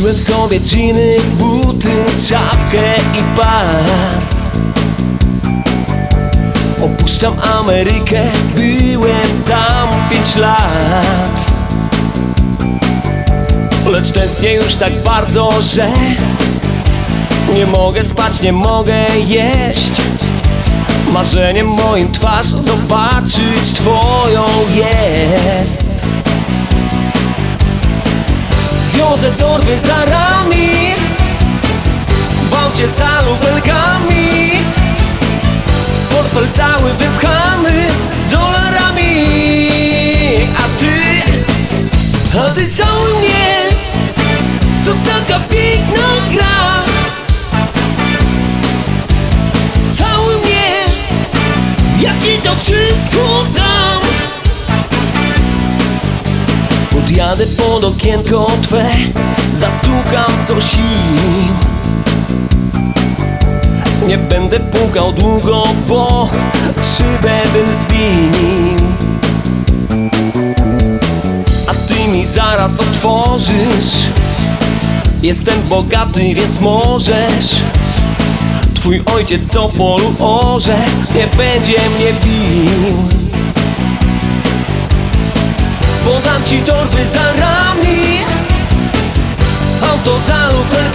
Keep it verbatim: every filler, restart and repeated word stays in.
Kupiłem sobie dżiny, buty, czapkę i pas. Opuszczam Amerykę, byłem tam pięć lat. Lecz tęsknię już tak bardzo, że nie mogę spać, nie mogę jeść. Marzeniem moim twarz zobaczyć twoją jest. Wiozę torby z darami, w aucie za lufelkami, portfel cały wypchany dolarami. A ty, a ty cały mnie, to taka piękna gra. Cały mnie, ja ci to wszystko dam. Podjadę pod okienko twe, zastukam coś im. Nie będę pukał długo, bo szybę bym zbił. A ty mi zaraz otworzysz. Jestem bogaty, więc możesz. Twój ojciec, co w polu orze, nie będzie mnie bił. Podam ci torby z darami, auto za luferkami,